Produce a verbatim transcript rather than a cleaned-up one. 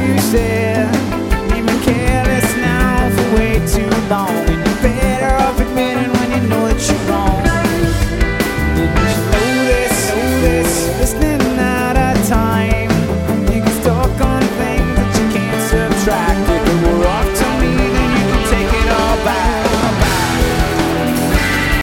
you said. You've been careless now for way too long.